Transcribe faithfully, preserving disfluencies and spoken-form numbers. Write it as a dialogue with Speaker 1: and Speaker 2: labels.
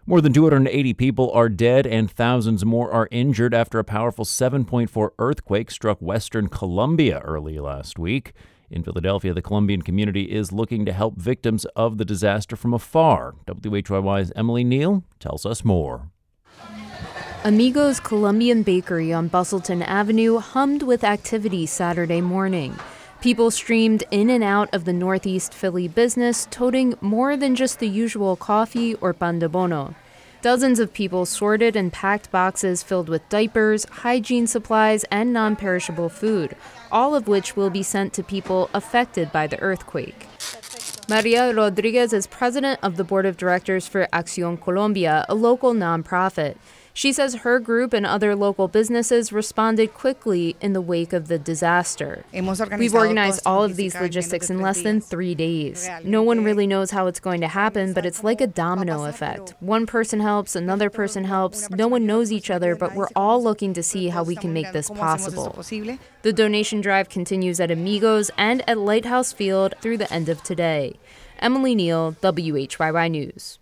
Speaker 1: More than two hundred eighty people are dead and thousands more are injured after a powerful seven point four earthquake struck western Colombia early last week. In Philadelphia, the Colombian community is looking to help victims of the disaster from afar. W H Y Y's Emily Neal tells us more.
Speaker 2: Amigos Colombian Bakery on Bustleton Avenue hummed with activity Saturday morning. People streamed in and out of the Northeast Philly business, toting more than just the usual coffee or pan de bono. Dozens of people sorted and packed boxes filled with diapers, hygiene supplies, and non-perishable food, all of which will be sent to people affected by the earthquake. Maria Rodriguez is president of the board of directors for Acción Colombia, a local nonprofit. She says her group and other local businesses responded quickly in the wake of the disaster. We've organized all of these logistics in less than three days. No one really knows how it's going to happen, but it's like a domino effect. One person helps, another person helps. No one knows each other, but we're all looking to see how we can make this possible. The donation drive continues at Amigos and at Lighthouse Field through the end of today. Emily Neal, W H Y Y News.